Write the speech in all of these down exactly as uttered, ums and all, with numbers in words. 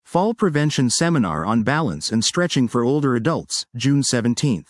Fall Prevention Seminar on Balance and Stretching for Older Adults, June seventeenth.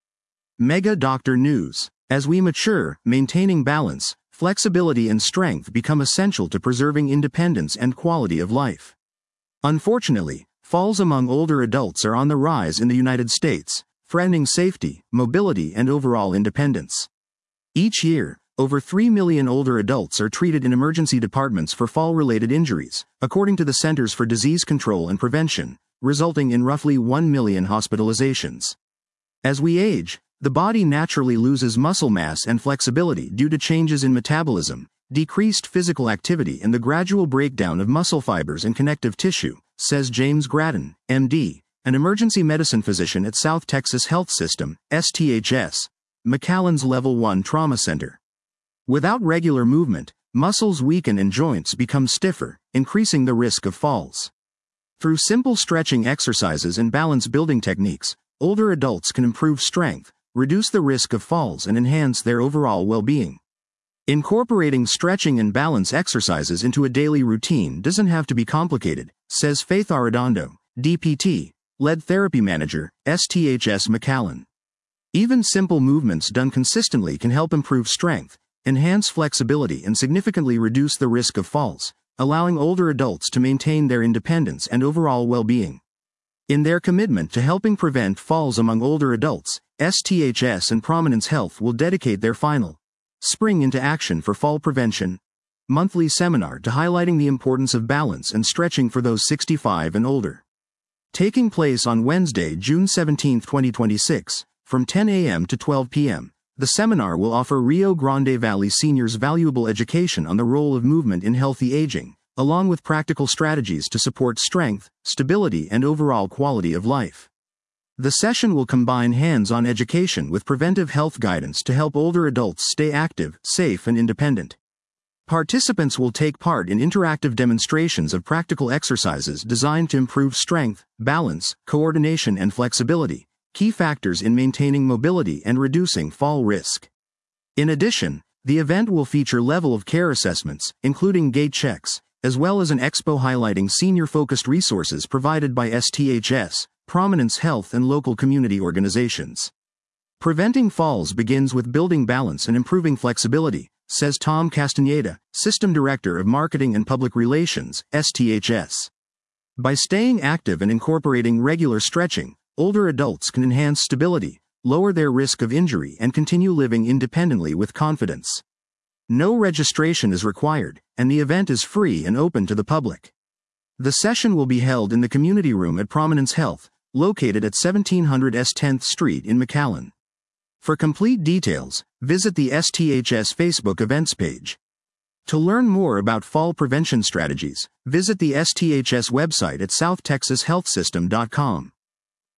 Mega Doctor News. As we mature, maintaining balance, flexibility and strength become essential to preserving independence and quality of life. Unfortunately, falls among older adults are on the rise in the United States, threatening safety, mobility and overall independence. Each year, over three million older adults are treated in emergency departments for fall-related injuries, according to the Centers for Disease Control and Prevention, resulting in roughly one million hospitalizations. As we age, the body naturally loses muscle mass and flexibility due to changes in metabolism, decreased physical activity and the gradual breakdown of muscle fibers and connective tissue, says James Grattan, M D, an emergency medicine physician at South Texas Health System, S T H S, McAllen's Level one Trauma Center. Without regular movement, muscles weaken and joints become stiffer, increasing the risk of falls. Through simple stretching exercises and balance-building techniques, older adults can improve strength, reduce the risk of falls and enhance their overall well-being. Incorporating stretching and balance exercises into a daily routine doesn't have to be complicated, says Faith Arredondo, D P T, Lead Therapy Manager, S T H S McAllen. Even simple movements done consistently can help improve strength, enhance flexibility and significantly reduce the risk of falls, allowing older adults to maintain their independence and overall well-being. In their commitment to helping prevent falls among older adults, S T H S and Prominence Health will dedicate their final Spring into Action for Fall Prevention monthly seminar to highlighting the importance of balance and stretching for those sixty-five and older. Taking place on Wednesday, June seventeenth, twenty twenty-six, from ten a m to twelve p m, the seminar will offer Rio Grande Valley seniors valuable education on the role of movement in healthy aging, along with practical strategies to support strength, stability and overall quality of life. The session will combine hands-on education with preventive health guidance to help older adults stay active, safe and independent. Participants will take part in interactive demonstrations of practical exercises designed to improve strength, balance, coordination and flexibility, key factors in maintaining mobility and reducing fall risk. In addition, the event will feature level of care assessments, including gait checks, as well as an expo highlighting senior-focused resources provided by S T H S, Prominence Health and local community organizations. Preventing falls begins with building balance and improving flexibility, says Tom Castaneda, System Director of Marketing and Public Relations, S T H S. By staying active and incorporating regular stretching, older adults can enhance stability, lower their risk of injury and continue living independently with confidence. No registration is required, and the event is free and open to the public. The session will be held in the community room at Prominence Health, located at seventeen hundred East tenth Street in McAllen. For complete details, visit the S T H S Facebook events page. To learn more about fall prevention strategies, visit the S T H S website at south texas health system dot com.